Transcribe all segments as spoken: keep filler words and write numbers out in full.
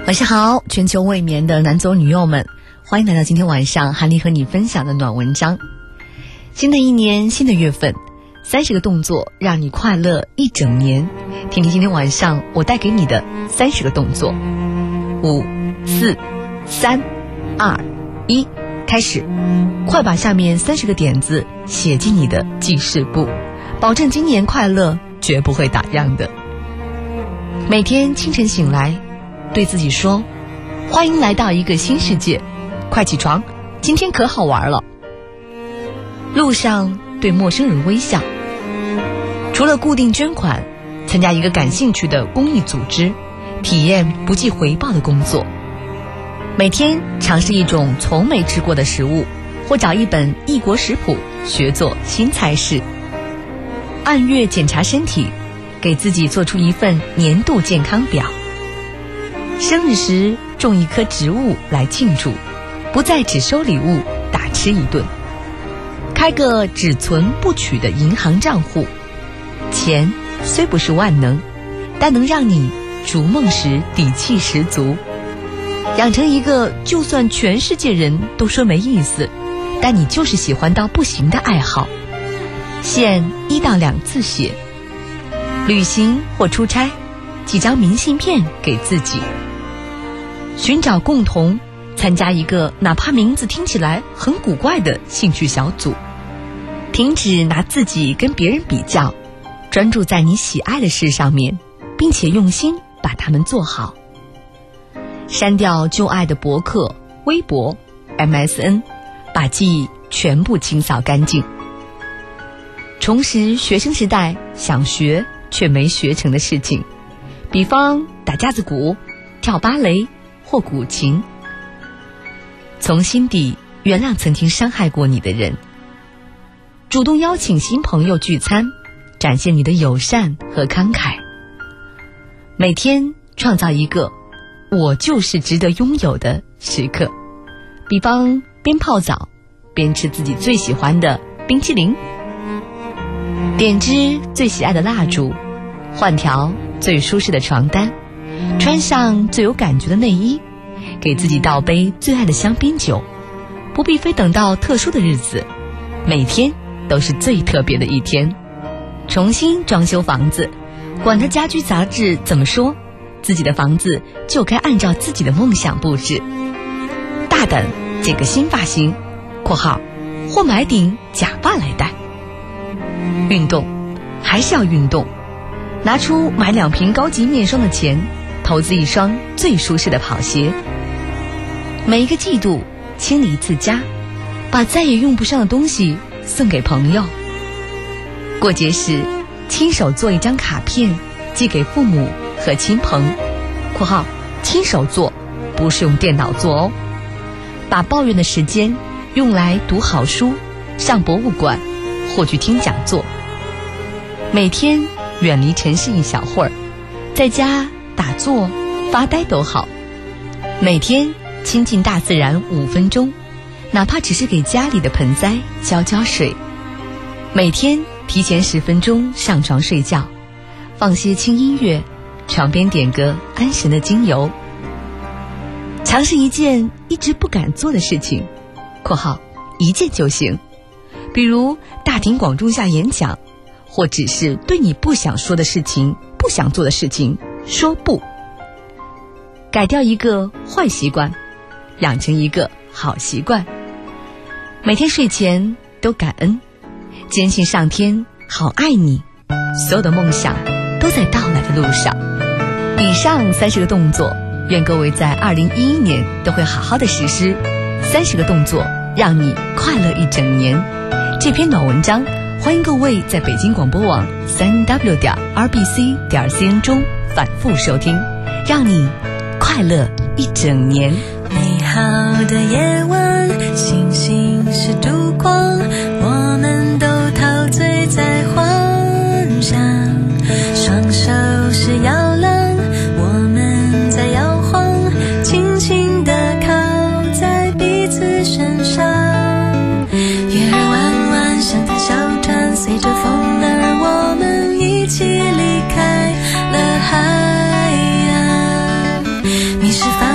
晚上好，全球未眠的男左女右们，欢迎来到今天晚上韩丽和你分享的暖文章。新的一年，新的月份，三十个动作让你快乐一整年。听听今天晚上我带给你的三十个动作。五、四、三、二、一，开始！快把下面三十个点子写进你的记事簿，保证今年快乐绝不会打烊的。每天清晨醒来，对自己说，欢迎来到一个新世界，快起床，今天可好玩了。路上对陌生人微笑。除了固定捐款，参加一个感兴趣的公益组织，体验不计回报的工作。每天尝试一种从没吃过的食物，或找一本异国食谱学做新菜式。按月检查身体，给自己做出一份年度健康表。生日时种一棵植物来庆祝，不再只收礼物大吃一顿。开个只存不取的银行账户。钱虽不是万能，但能让你逐梦时底气十足。养成一个就算全世界人都说没意思，但你就是喜欢到不行的爱好。限一到两次写。旅行或出差，几张明信片给自己。寻找共同，参加一个哪怕名字听起来很古怪的兴趣小组。停止拿自己跟别人比较，专注在你喜爱的事上面，并且用心把它们做好。删掉旧爱的博客、微博、M S N， 把记忆全部清扫干净。重拾学生时代想学却没学成的事情，比方打架子鼓、跳芭蕾或古琴。从心底原谅曾经伤害过你的人。主动邀请新朋友聚餐，展现你的友善和慷慨。每天创造一个我就是值得拥有的时刻，比方边泡澡边吃自己最喜欢的冰淇淋，点支最喜爱的蜡烛，换条最舒适的床单，穿上最有感觉的内衣，给自己倒杯最爱的香槟酒。不必非等到特殊的日子，每天都是最特别的一天。重新装修房子，管他家居杂志怎么说，自己的房子就该按照自己的梦想布置。大胆剪个新发型（括号或买顶假发来戴）。运动还是要运动，拿出买两瓶高级面霜的钱，投资一双最舒适的跑鞋。每一个季度清理一次家，把再也用不上的东西送给朋友。过节时亲手做一张卡片寄给父母和亲朋（括号亲手做，不是用电脑做哦）。把抱怨的时间用来读好书、上博物馆或去听讲座。每天远离城市一小会儿，在家打坐发呆都好。每天亲近大自然五分钟，哪怕只是给家里的盆栽浇浇水。每天提前十分钟上床睡觉，放些轻音乐，床边点个安神的精油。尝试一件一直不敢做的事情（括号一件就行），比如大庭广众下演讲，或只是对你不想说的事情、不想做的事情说不。改掉一个坏习惯，养成一个好习惯。每天睡前都感恩，坚信上天好爱你，所有的梦想都在到来的路上。以上三十个动作，愿各位在二零一一年都会好好的实施。三十个动作让你快乐一整年。这篇暖文章欢迎各位在北京广播网三 w 点 r b c 点 c n 中反复收听，让你快乐一整年。 美好的夜晚，星星是烛光，我们都陶醉在幻想，双手是摇篮，我们在摇晃，轻轻地靠在彼此身上。月儿弯弯像条小船，随着风儿我们一起离开了海岸，迷失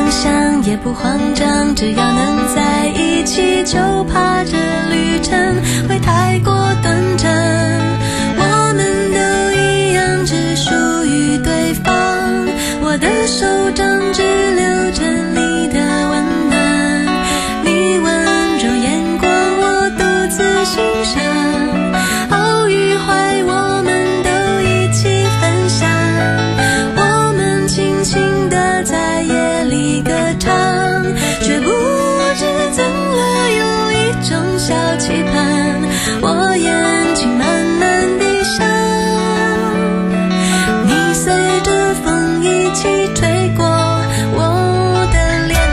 也不慌张，只要能在一起，就怕这旅程会太过短暂。我们都一样，只属于对方，我的手掌只留着你的温暖，你温柔眼光我独自欣赏，好与坏我们都一起分享，我们轻轻地在夜里歌唱，却不知怎了有一种小期盼，我眼睛慢慢闭上，你随着风一起吹过我的脸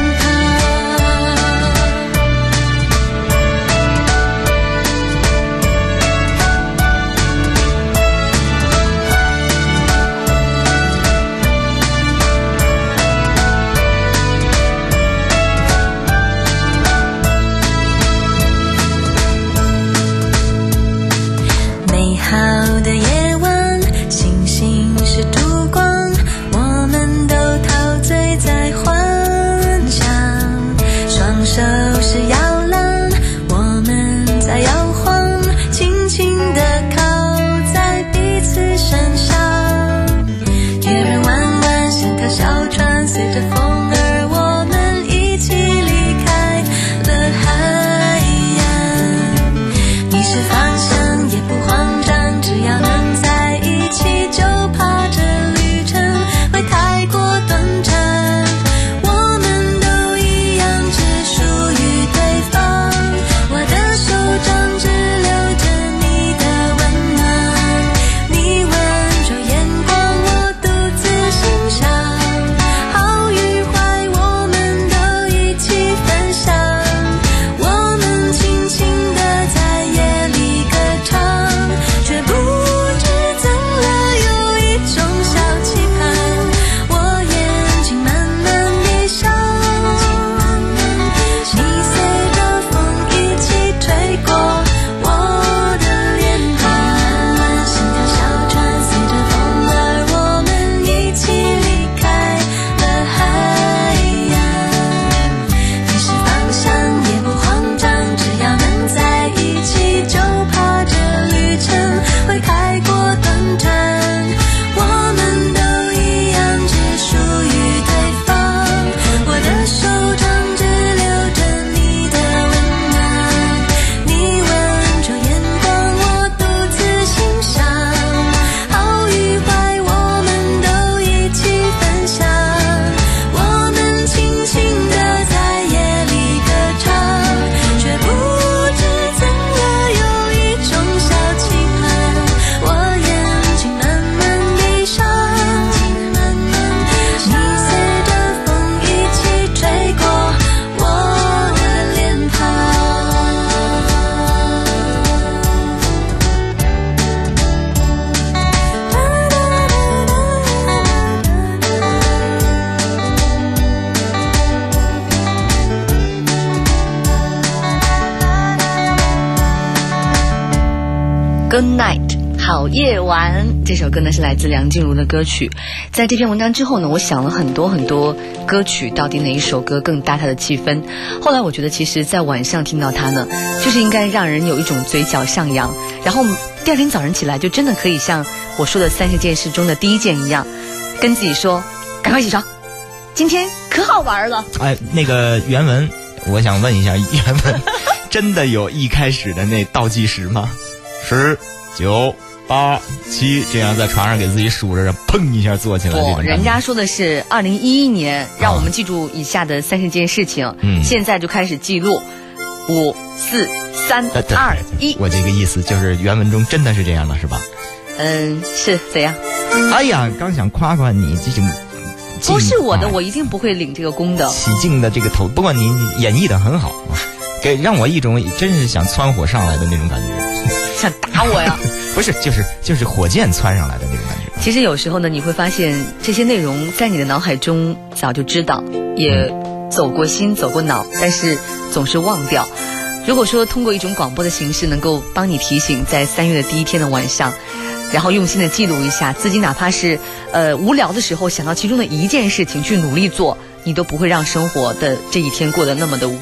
美好的夜晚，星星是烛光，我们都陶醉在幻想，双手是摇篮，我们在摇晃，轻轻地靠在彼此身上，月圆弯弯像条小船，随着风儿我们一起离开了海洋，迷失方向也不慌张，只要能在一起，就怕这旅程会太过短暂，我们都一样，只属于对方，我的手掌只留着你的温暖，你温柔眼光我独自欣赏，好与坏我们都一起分享，我们轻轻地在夜里歌唱，却不知怎了有一种小期盼，我眼睛慢慢闭上，你随着风一起吹过我的脸庞，像条小船，随着风儿我们一起离开了海洋，迷失方向也不慌张，只要能在一起，就怕这旅程会太过短暂，我们都一样，只属于对方，我的手掌只留着你的温暖，你温柔眼光我独自欣赏，好与坏我们都一起分享，我们轻轻地在夜里歌唱，却不知怎了有一种小期盼，我眼睛慢慢闭上，你随着风一起吹过我的脸庞。 Good night， 好夜晚。这首歌呢是来自梁静茹的歌曲。在这篇文章之后呢，我想了很多很多歌曲，到底哪一首歌更搭它的气氛？后来我觉得，其实，在晚上听到它呢，就是应该让人有一种嘴角上扬，然后第二天早上起来，就真的可以像我说的三十件事中的第一件一样，跟自己说：赶快起床，今天可好玩了。 哎，那个原文，我想问一下，原文真的有一开始的那倒计时吗？十、九、八、七，这样在床上给自己数着，砰一下坐起来。 不，人家说的是二零一一年，让我们记住以下的三十件事情。嗯，现在就开始记录，五、四、三、二、一。 我这个意思就是原文中真的是这样的，是吧？ 嗯，是怎样？ 哎呀，刚想夸夸你这种。 不是我的，啊、我一定不会领这个功的。 起劲的这个头，不过你演绎的很好，给让我一种真是想蹿火上来的那种感觉。 想打我呀？ 不是，就是就是火箭窜上来的那种感觉。 其实有时候呢，你会发现这些内容在你的脑海中早就知道，也走过心走过脑，但是总是忘掉。如果说通过一种广播的形式能够帮你提醒，在三月的第一天的晚上，然后用心的记录一下自己，哪怕是呃无聊的时候想到其中的一件事情去努力做， 你都不会让生活的这一天过得那么的无